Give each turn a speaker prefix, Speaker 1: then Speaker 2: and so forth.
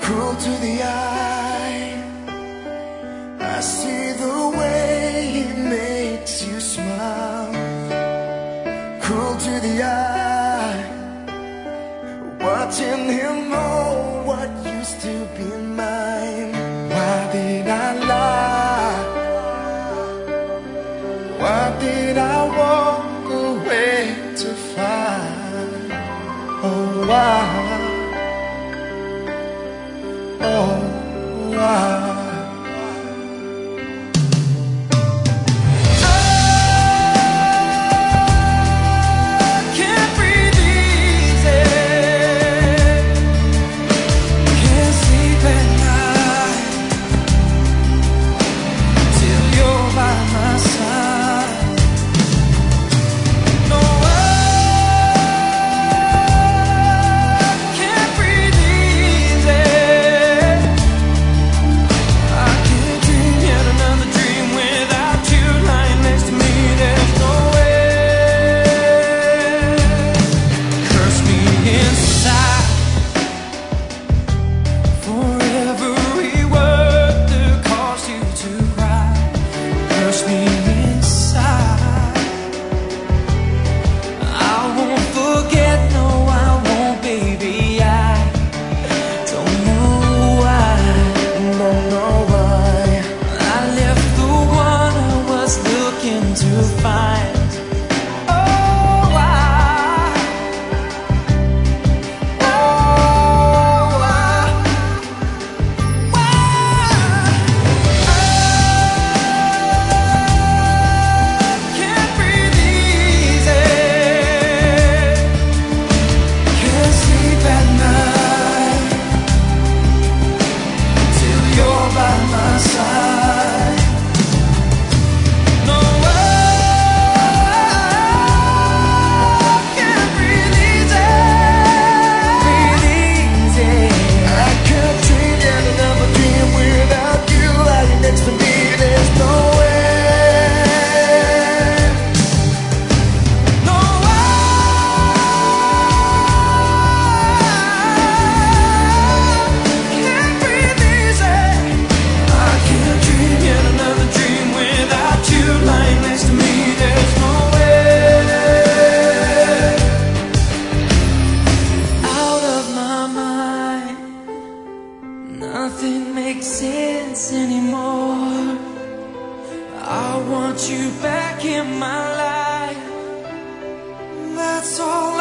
Speaker 1: cruel to the eye. I see the way he makes you smile. Cruel to the eye, watching him know what used to be mine. Why did I lie? Why did I walk away to find? Oh, why? Oh, why? To find, oh why, oh why, I can't breathe easy, can't sleep at night till you're by my side. Nothing makes sense anymore. I want you back in my life. That's all